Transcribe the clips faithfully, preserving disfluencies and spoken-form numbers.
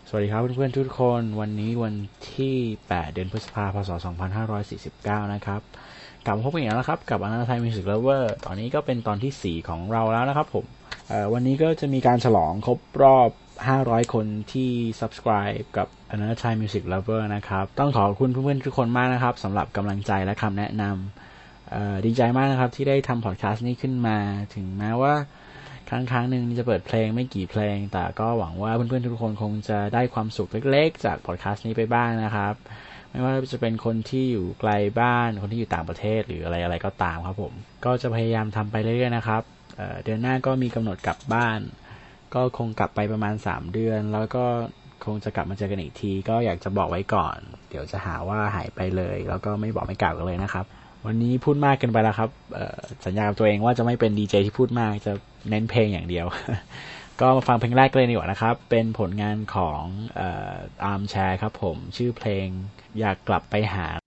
สวัสดีครับเพื่อนๆทุกคนวันนี้วันที่แปดเดือนพฤษภาคมพ.ศ. สองพันห้าร้อยสี่สิบเก้านะครับกลับมาพบกันอีกแล้วนะครับกับอนันตไทยมิวสิกเลเวอร์ตอนนี้ก็เป็นตอนที่สี่ของเราแล้วนะครับผมวันนี้ก็จะมีการฉลองครบรอบห้าร้อยคนที่ Subscribe กับอนันตไทยมิวสิกเลเวอร์นะครับต้องขอบคุณเพื่อนๆทุกคนมากนะครับสำหรับกำลังใจและคำแนะนำดีใจมากนะครับที่ได้ทำพอดแคสต์นี้ขึ้นมาถึงแม้ว่าครั้งครั้งหนึ่งจะเปิดเพลงไม่กี่เพลงแต่ก็หวังว่าเพื่อนๆทุกคนคงจะได้ความสุขเล็กๆจากพอดแคสต์นี้ไปบ้างนะครับไม่ว่าจะเป็นคนที่อยู่ไกลบ้านคนที่อยู่ต่างประเทศหรืออะไรๆก็ตามครับผมก็จะพยายามทำไปเรื่อยๆนะครับ เอ่อ เดือนหน้าก็มีกำหนดกลับบ้านก็คงกลับไปประมาณสามเดือนแล้วก็คงจะกลับมาเจอกันอีกทีก็อยากจะบอกไว้ก่อนเดี๋ยวจะหาว่าหายไปเลยแล้วก็ไม่บอกไม่กล่าวกันเลยนะครับวันนี้พูดมากเกินไปแล้วครับสัญญากับตัวเองว่าจะไม่เป็นดีเจที่พูดมากจะเน้นเพลงอย่างเดียว ก็มาฟังเพลงแรกเลยดีกว่านะครับเป็นผลงานของเอ่อ Armchair ครับผมชื่อเพลงอยากกลับไปหา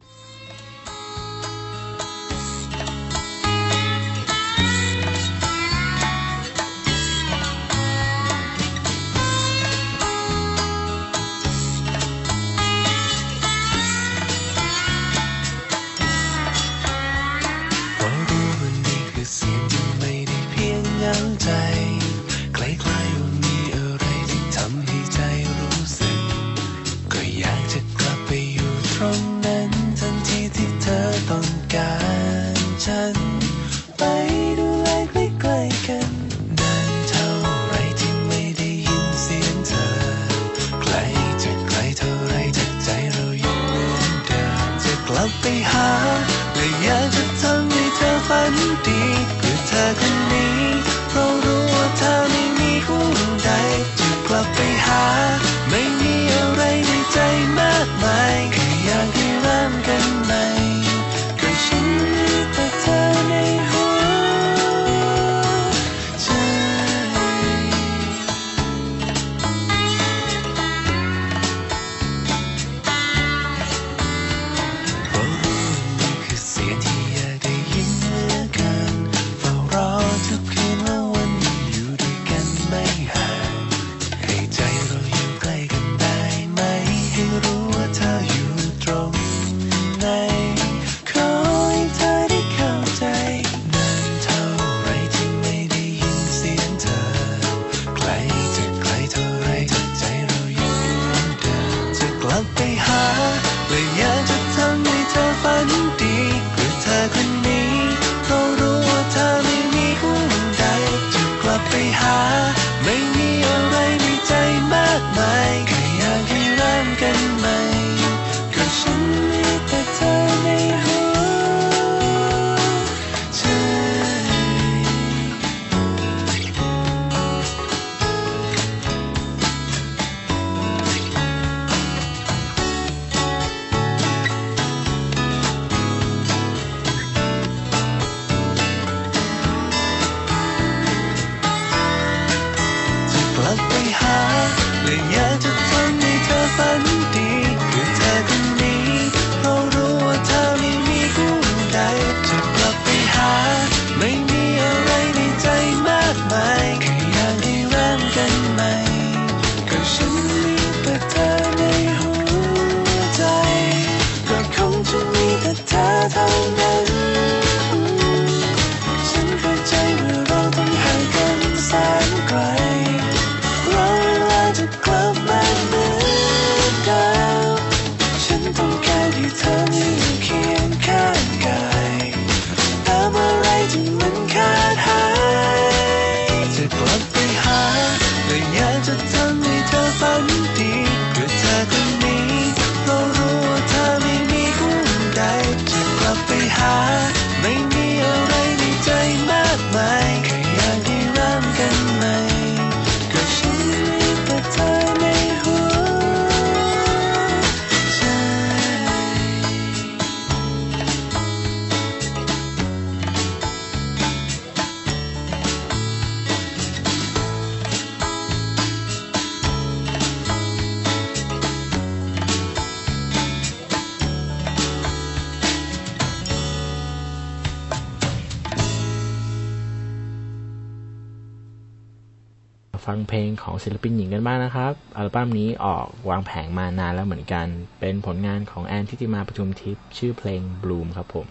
ฟังเพลงของศิลปินหญิงกันบ้างนะครับอัลบั้มนี้ออกวางแผงมานานแล้วเหมือนกันเป็นผลงานของแอนทิติมาปทุมทิพย์ชื่อเพลง Bloom ครับผม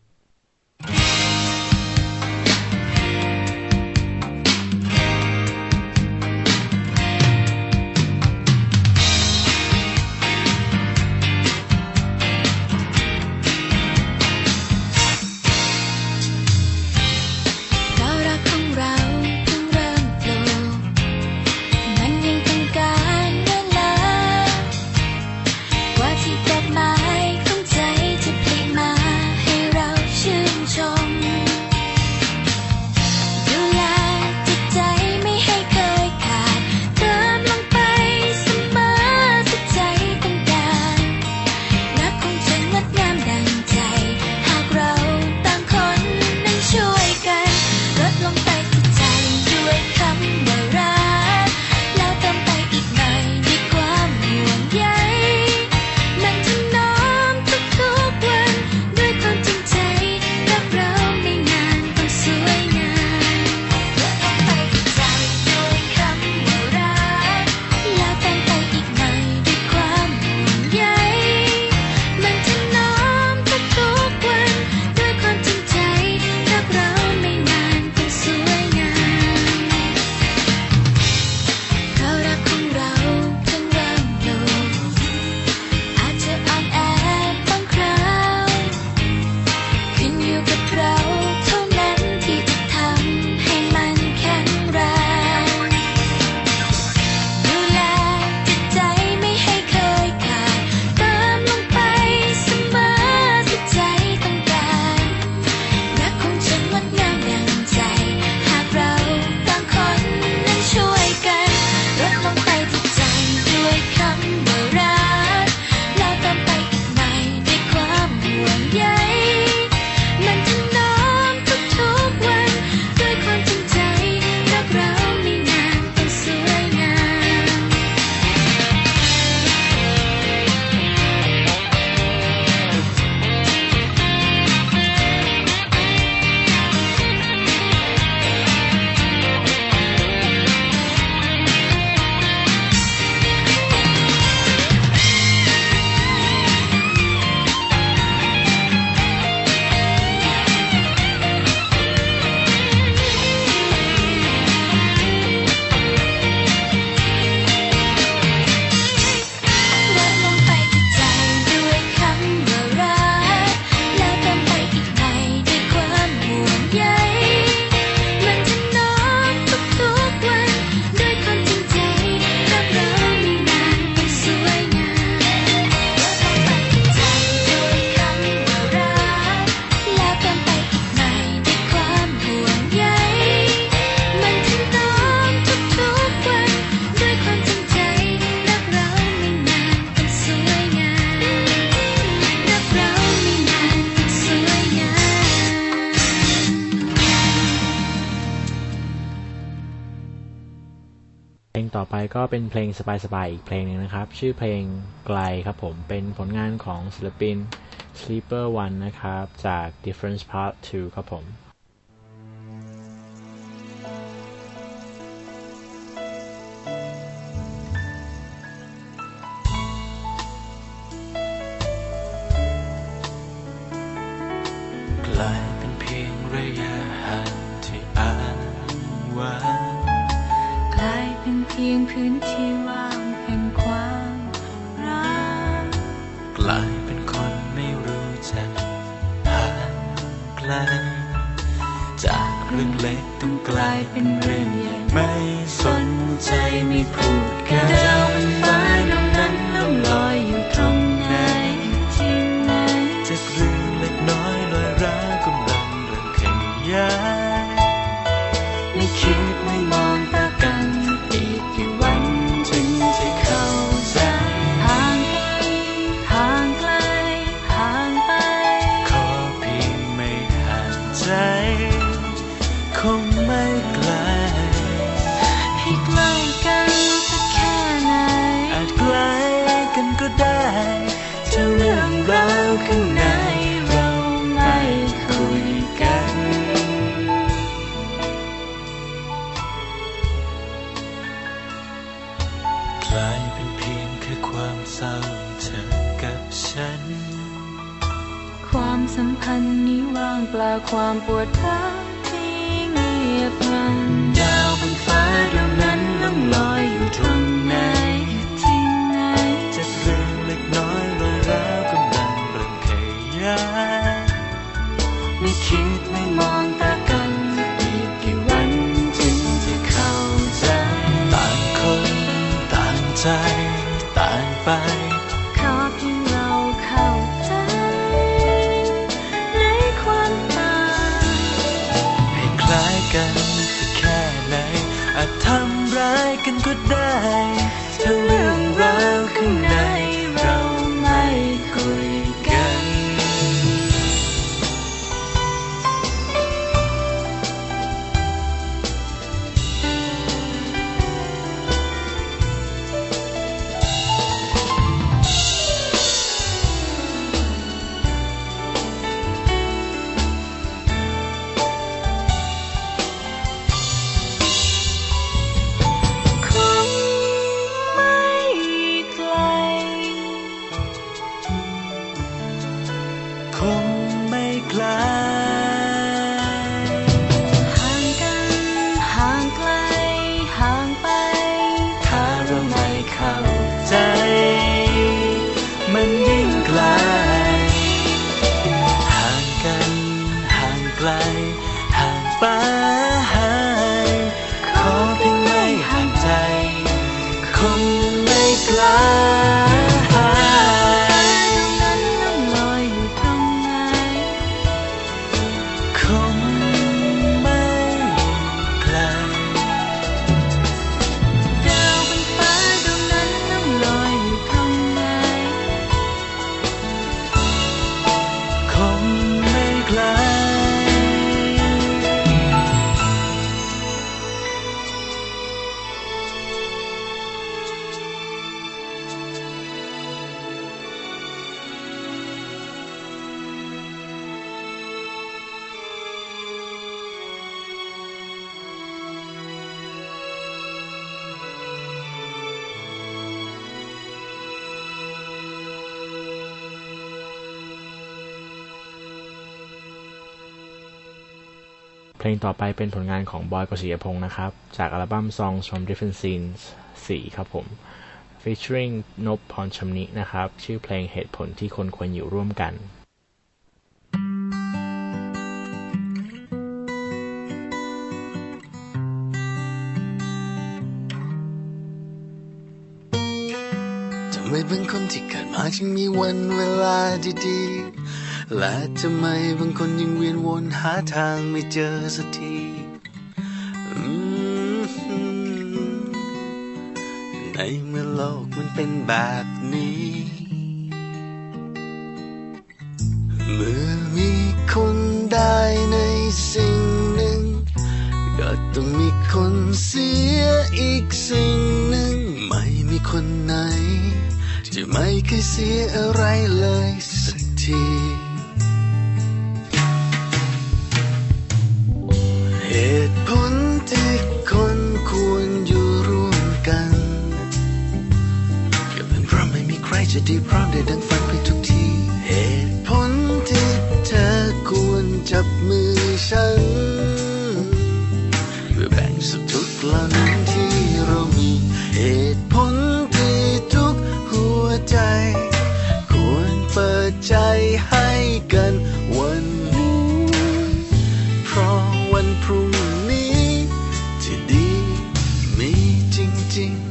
ต่อไปก็เป็นเพลงสบายๆอีกเพลงนึงนะครับชื่อเพลงไกลครับผมเป็นผลงานของศิลปิน Sleeper One นะครับจาก Difference Part ทูครับผมไกลเป็นเพียงระยะห่างที่อ้างว้างกลายเป็นเพียงพื้นที่ว่างแห่งความรักกลายเป็นคนไม่รู้จักห่างไกลจากเรื่องเล็กต้องกลายเป็นเรื่องใหญ่ไม่สนใจไม่พูดกันดาวฟ้าดวงนั้นล่องลอยอยู่ตรงไหนที่ไหนจากเรื่องเล็กน้อยลอยร้าวกำลังเริ่มขยายไม่คิดไม่มองตากันอีกกี่วันจึงจะเข้าใจห่างไกลห่างไกลห่างไปขอเพียงไม่ห่างใจคงไม่ไกลลายเป็นเพียงแค่ความเศร้าเธอกับฉันความสัมพันธ์นี้ว่างเปล่าความปวดร้าวที่เงียบงันดาวบนฟ้าดวงนั้นล่องลอยอยู่ตรงไหนที่ไหนจากเรื่องเล็กน้อยรอยร้าวกำลังเริ่มขยายไม่คิดไม่มองตากันอีกกี่วันจึงจะเข้าใจต่างคนต่างใจต่างไปขอเพียงเราเข้าใจในความต่างให้คล้ายกันสักแค่ไหนอาจทำร้ายกันก็ได้ถ้าเรื่องราวข้างในเราไม่คุยกันเพลงต่อไปเป็นผลงานของบอย กฤษยพงศ์นะครับจากอัลบั้ม Songs from Different Scenes สี่ครับผม featuring นพพรชำนินะครับชื่อเพลงเหตุผลที่คนควรอยู่ร่วมกันทำไมบางคนที่เกิดมาจึงมีวันเวลาดีๆและทำไมบางคนยังเวียนวนหาทางไม่เจอสักทีในเมื่อโลกมันเป็นแบบนี้เมื่อมีคนได้ในสิ่งหนึ่งก็ต้องมีคนเสียอีกสิ่งหนึ่งไม่มีคนไหนจะไม่เคยเสียอะไรเลยสักทีเหตุผลที่คนควรอยู่ร่วมกันก็เป็นเพราะไม่มีใครจะดีพร้อมได้ดังฝันไปทุกทีเหตุผลที่เธอควรจับมือฉันเพื่อแบ่งสุขทุกข์เหล่านั้นที่เรามีเหตุผลที่ทุกหัวใจควรเปิดใจให้กันวันนี้เพราะวันพรุ่งนี้ที่ดีมีจริง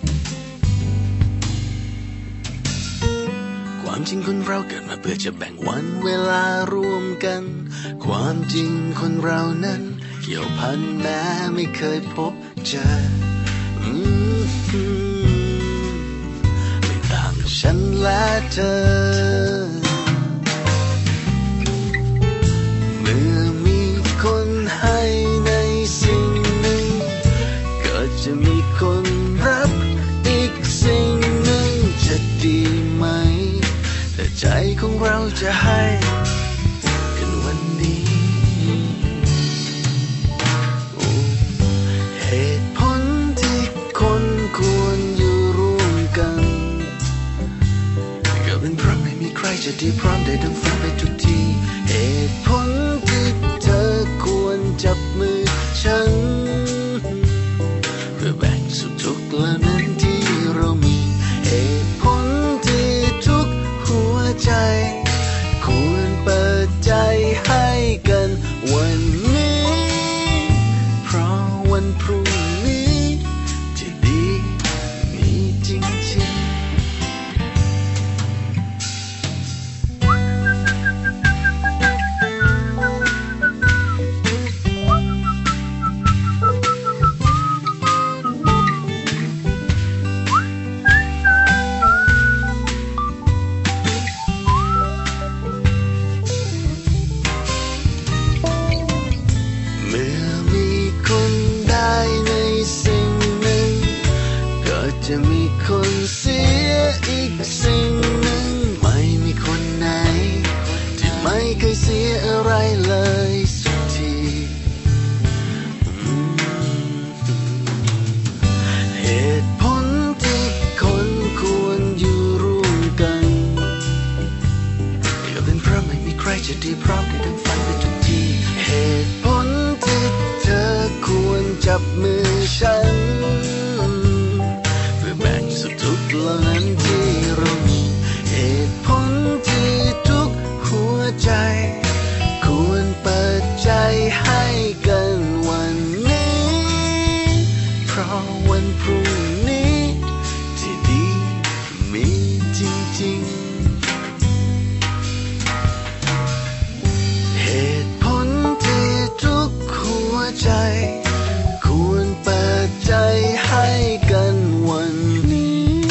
ๆความจริงคนเราเกิดมาเพื่อจะแบ่งวันเวลาร่วมกันความจริงคนเรานั้นเกี่ยวพันแม้ไม่เคยพบเจอไม่ต่างกับฉันและเธอเมื่อมีคนให้ในสิ่งหนึ่งก็จะมีคนรับอีกสิ่งหนึ่งจะดีไหมแต่ใจของเราจะให้กันวันนี้เหตุผลที่คนควรอยู่ร่วจะดีพร้อมได้ดังฝันไปทุกทีเหตุผลที่เธอควรจับมือฉันเพื่อแบ่งสุขทุกข์เหล่านั้นที่เรามีเหตุผลที่ทุกหัวใจควรเปิดใจให้กันวันนี้เพราะวันพรุ่งนี้จะดีมีจริงๆจะมีคนเสียอีกสิ่งหนึ่งไม่มีคนไหนที่ไม่เคยเสียอะไรเลยสักทีเหตุผลที่คนควรอยู่ร่วมกันก็เป็นเพราะไม่มีใครจะดีพร้อมได้ดังฝันไปทุกทีเหตุผลที่เธอควรจับมือฉันทุกเหล่านั้นที่เรามีเหตุผลที่ทุกหัวใจควรเปิดใจให้กันวันนี้เพราะวันพรุ่งนี้ที่ดีมีจริงๆเหตุผลที่ทุกหัวใจควรเปิดใจให้กันวันนี้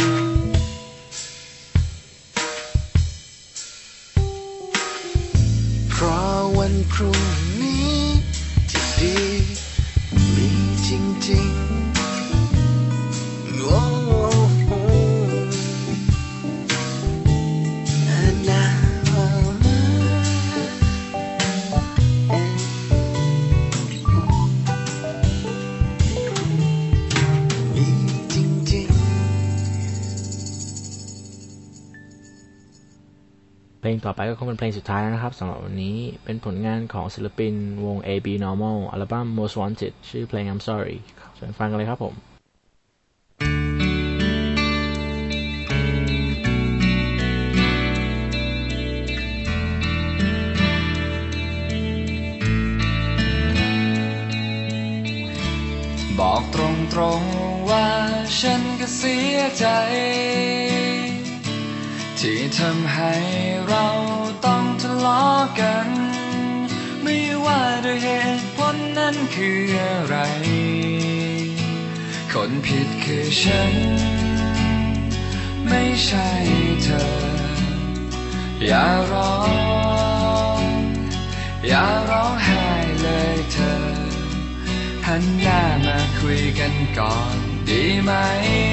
เพราะวันพรุ่งนี้ที่ดีมีจริงๆโอ้โหนะมีจริงๆเพลงต่อไปก็คงเป็นเพลงสุดท้ายแล้วนะครับสำหรับวันนี้เป็นผลงานของศิลปินวง เอ บี Normal อัลบั้ม Most Wanted ชื่อเพลง I'm Sorry เชิญฟังกันเลยครับผมบอกตรงๆว่าฉันก็เสียใจที่ทำให้เราต้องทะเลาะกันไม่ว่าด้วยเหตุผลนั้นคืออะไรคนผิดคือฉันไม่ใช่เธออย่าร้องอย่าร้องไห้เลยเธอหันหน้ามาคุยกันก่อนดีไหม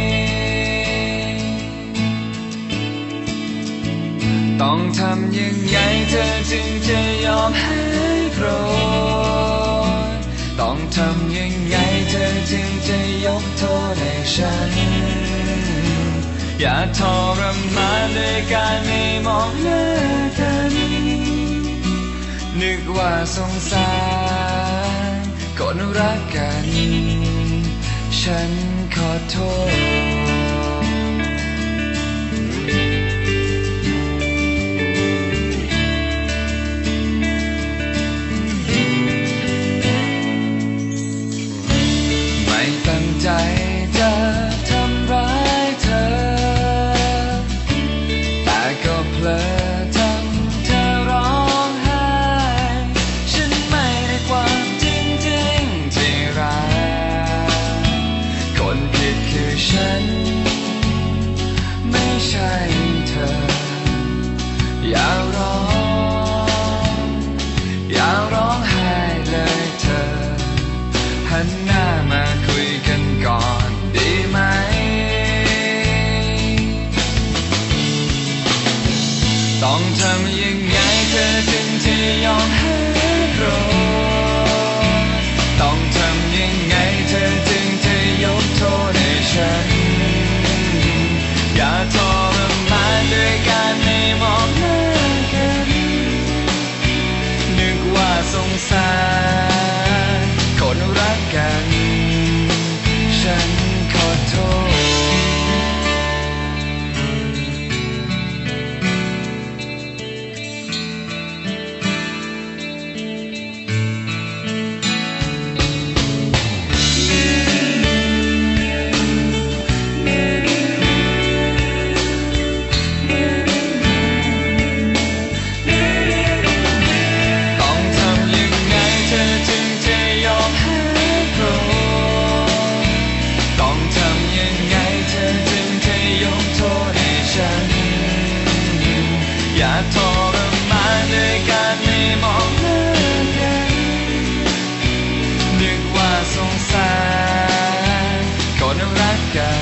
ต้องทำยังไงเธอจึงจะยอมให้โกรธต้องทำยังไงเธอจึงจะยกโทษให้ฉันอย่าทรมานด้วยการไม่มองหน้ากันนึกว่าสงสารคนรักกันฉันขอโทษใจจะทำร้ายเธอแต่ก็เพลอทำเธอร้องไห้ฉันไม่ได้ความจริงจริงที่รักคนผิดคือฉันไม่ใช่เธออย่าร้องอย่าร้องไห้เลยเธอหันหน้ามาคุยกันก่อนดีไหมต้องทำยังไงเธอจึงจะยอมให้โกรธต้องทำยังไงเธอจึงจะยกโทษให้ฉันอย่าทรมานด้วยการไม่มองหน้าากทรมานด้วยการไม่มองหน้ากันนึกว่าสงสารคนรักกัน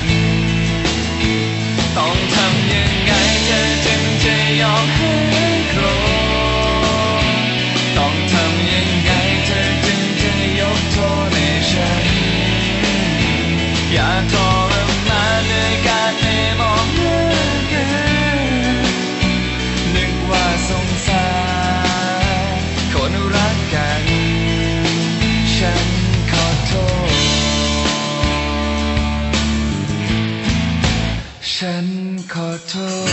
ต้องทำยังไงเธอจึงจะยอมให้โกรธต้องทำยังไงเธอจึงจะยกโทษให้ฉันอยากทรมานด้วยการไม่มองหน้ากันนึกว่าสงสารคนรักกันฉันขอโทษฉันขอโทษ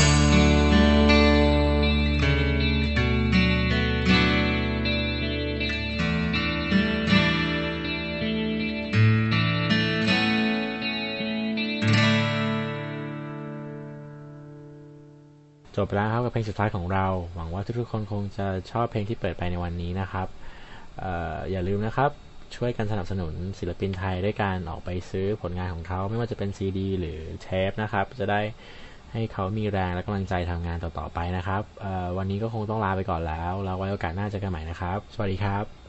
จบแล้วครับกับเพลงสุดท้ายของเราหวังว่าทุกๆคนคงจะชอบเพลงที่เปิดไปในวันนี้นะครับ เอ่อ อย่าลืมนะครับช่วยกันสนับสนุนศิลปินไทยด้วยการออกไปซื้อผลงานของเขาไม่ว่าจะเป็นซีดีหรือเทปนะครับจะได้ให้เขามีแรงและกำลังใจทำงานต่อๆไปนะครับเอ่อวันนี้ก็คงต้องลาไปก่อนแล้วแล้วไว้โอกาสหน้าเจอกันใหม่นะครับสวัสดีครับ